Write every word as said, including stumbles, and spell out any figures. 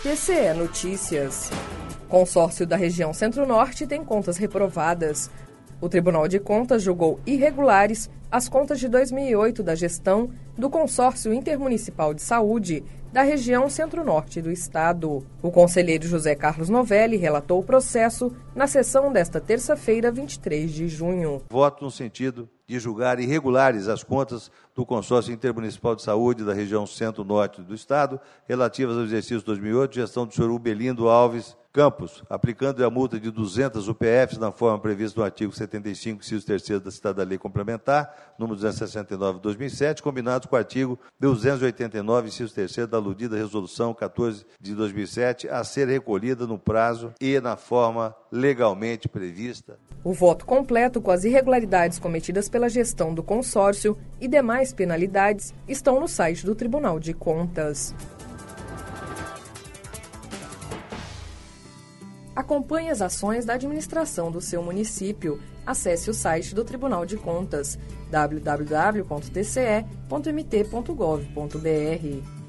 T C E Notícias. Consórcio da região Centro-Norte tem contas reprovadas. O Tribunal de Contas julgou irregulares as contas de dois mil e oito da gestão do Consórcio Intermunicipal de Saúde da região Centro-Norte do Estado. O conselheiro José Carlos Novelli relatou o processo na sessão desta terça-feira, vinte e três de junho. Voto no sentido de julgar irregulares as contas do Consórcio Intermunicipal de Saúde da região Centro-Norte do Estado, relativas ao exercício dois mil e oito, gestão do senhor Ubelindo Alves Campos, aplicando a multa de duzentas U P Fs na forma prevista no artigo setenta e cinco, inciso terceiro da citada Lei Complementar, número duzentos e sessenta e nove de dois mil e sete, combinados com o artigo duzentos e oitenta e nove, inciso terceiro da aludida Resolução quatorze de dois mil e sete, a ser recolhida no prazo e na forma legalmente prevista. O voto completo com as irregularidades cometidas pela gestão do consórcio e demais penalidades estão no site do Tribunal de Contas. Acompanhe as ações da administração do seu município. Acesse o site do Tribunal de Contas, w w w ponto t c e ponto m t ponto gov ponto b r.